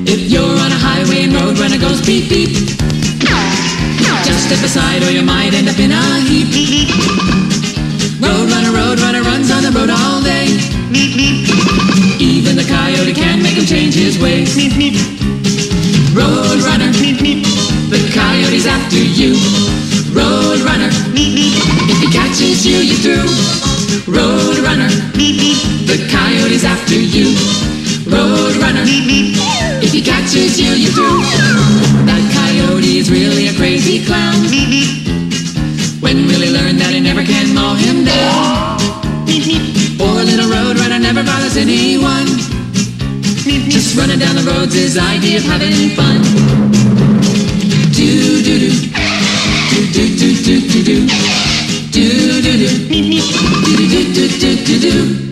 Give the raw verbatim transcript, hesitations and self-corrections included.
If you're on a highway and Roadrunner goes beep beep, just step aside or you might end up in a heap. Roadrunner, Roadrunner runs on the road all day. Even the coyote can't make him change his ways. Roadrunner, the coyote's after you. Roadrunner, if he catches you, you're through. Roadrunner, the coyote's after you. Roadrunner, if he catches you, you're through. That coyote is really a crazy clown. When will he learn that he never can mow him down? Poor little Roadrunner never bothers anyone. Just running down the road's his idea of having fun. Do do do, do do do do do do, do do do, do do do do do do.